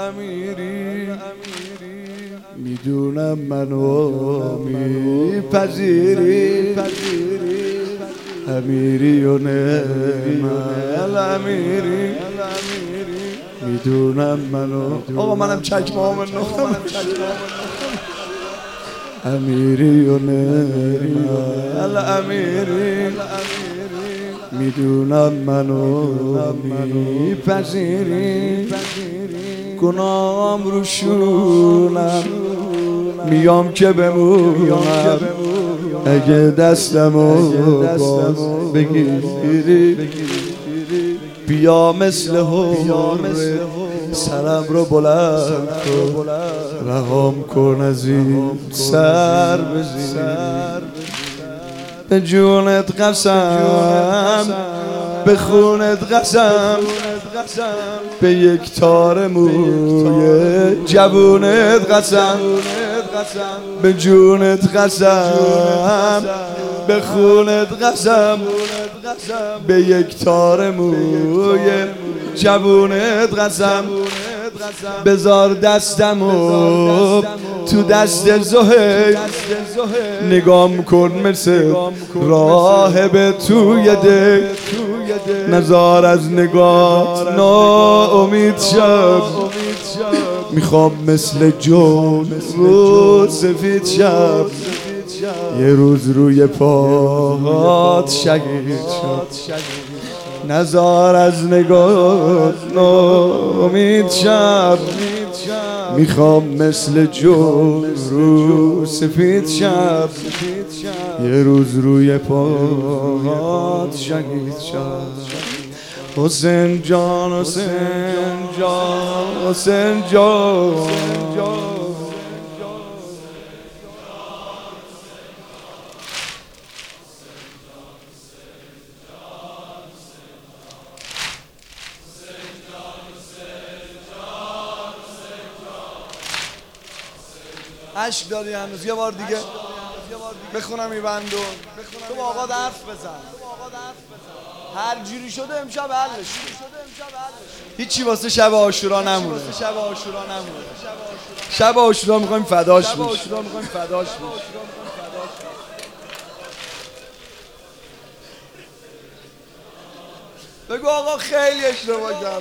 امیری میدونم منو میپذیری امیری و نعمت امیری میدونم منو آقا منم چکمه ها من امیری و نعمت امیری میدونم منو میپذیری گناهم روشونم میام که بمونم اگه دستمو باز بگیری بیا مثل حوره سرم رو بلند کن رهام کن از این سر بزیر به جونت قسم به خونت قسم به یک تار موی جوونت قسم به جونت قسم به خونت قسم به یک تار موی جوونت قسم بذار دستمو تو دست زهیر نگام کن مثل راهب توی ده نزار از نگاه ناامید شب میخوام مثل جون رو سفید شب یه روز روی پاهات شهید شد نزار از نگاه ناامید شب میخوام مثل جون رو سفید شب یه روز روی پاهات شهید شد حسین جان حسین جان حسین جان عشق داری هنوز یه بار دیگه بخونم این بندو تو با آقا حرف بزن هر جوری شده امشب حلش هیچی واسه شب عاشورا نمونه شب عاشورا میخوایم فداش بشیم بگو آقا خیلی اشتباه کردم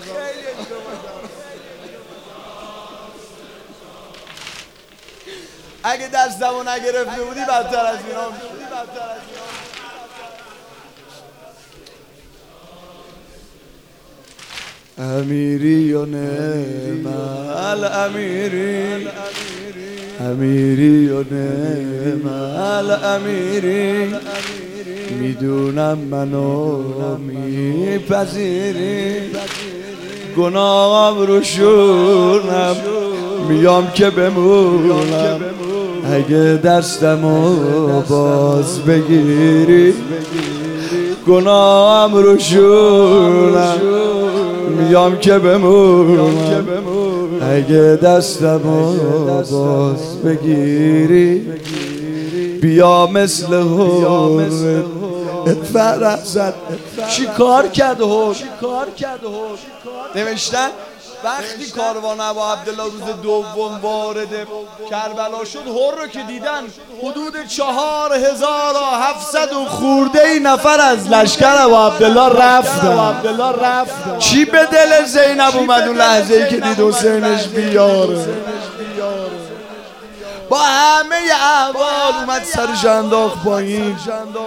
اگه دستمو نگرفته بودی بدتر از اینا امیری و نعمت امیری امیری و نعمت امیری میدونم منو میپذیری گناهم روشونم میام که بمونم اگه دستمو باز بگیری گناهم روشونم میام که بمونم اگه دستمو باز بگیری بیا مثل حوره فرزد چی کار کرد حور نوشتن وقتی کاروان ابا عبدالله روز دوم وارد کربلا شد حور رو که دیدن حدود 4700 و خورده ای نفر از لشکر ابا عبدالله رفتن چی به دل زینب اومد اون لحظه ای که دید حسینش بیاره با همه احوال اومد سرش انداخت پایین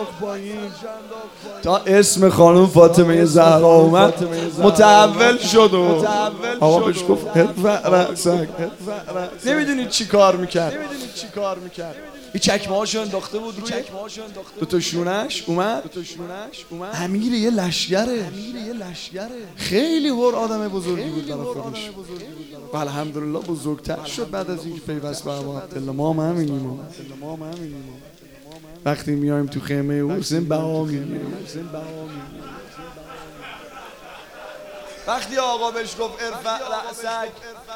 تا اسم خانم فاطمه زهرا اومد متحول شد و آقا بهش گفت ارفع رأسک. نمیدونید چی کار میکرد این چکمه هاشو انداخته بود روی دوتا شونش اومد امیر یه لشگره خیلی هر آدم بزرگی بود برای خودش و الحمدلله بزرگتر شد بعد از اینکه پیوست به ابا عبدالله. ما هم همینیم وقتی میایم تو خیمه حسین بها میگیریم وقتی آقا بهش گفت ارفع رأسک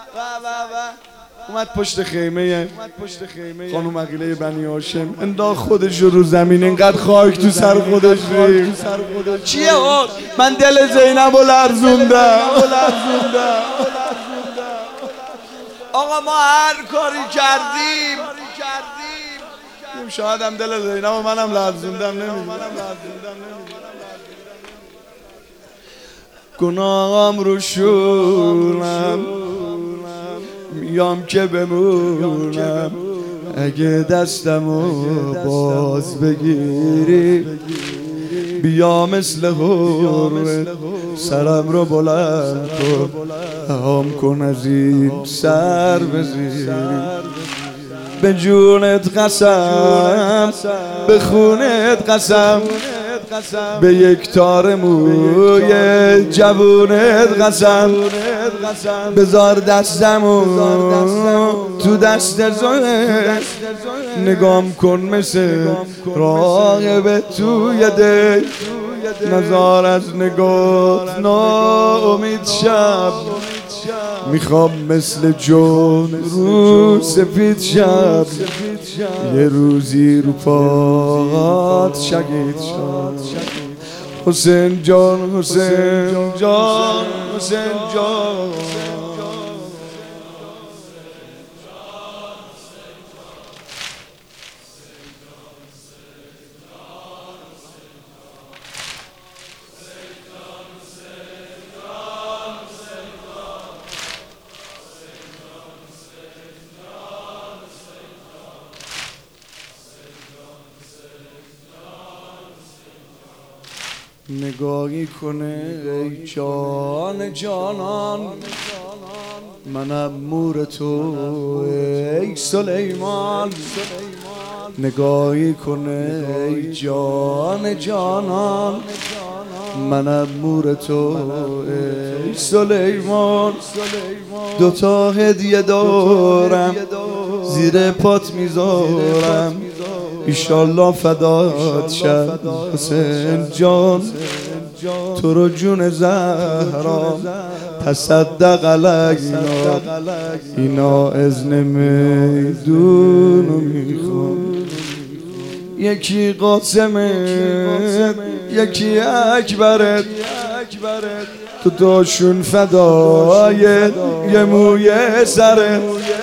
اومد پشت خیمه خانم عقیله بنی هاشم انداخت خودش رو زمین انقدر خاک تو سر خودش ریخت چیه آقا من دل زینب رو لرزوندم آقا ما هر کاری کردیم شاید هم دل زینب و منم لرزوندم نمیدونم گناهم رو شونم میام که بمونم اگه دستمو باز بگیری بیا مثل حوره سرم رو بلند کن هم کن از این سر بزیری به جونت قسم به خونت قسم به یک تار موی جوونت قسم بذار دستمو تو دست زنه نگام کن مثل راغب توی دل نزار از نگات ناامید شب میخوام مثل جون رو سفید شب یه روزی رو پات شگید شد حسین جان حسین جان حسین جان نگاهی کنه ای جان جانان منم مور تو ای سلیمان نگاهی کنه ای جان جانان منم مور تو ای سلیمان دوتا هدیه دارم زیر پات میذارم ایشالله فدات شد حسین جان تو رو جون زهرا تصدق علینا اینا اذن میدونو میخوام یکی قاسمت یکی اکبرت تو داشون فدای یه موی سرت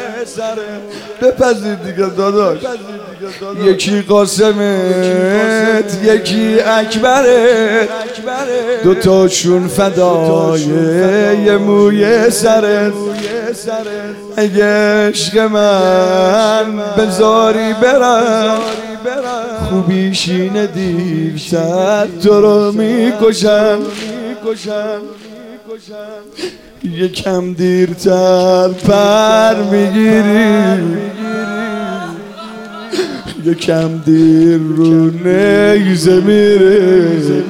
بپذیر دیگه داداش یکی قاسمت یکی اکبرت دوتاشون فدای یه موی سرت اگه عشق من بذاری برم خوبیشین دیوتر تو رو میکشم یکم دیرتر پر میگیری یکم دیر رو نیزه میره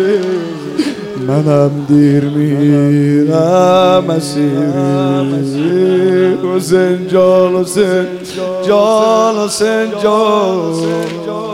منم دیر میرم مسیری حسین جان حسین جان حسین جان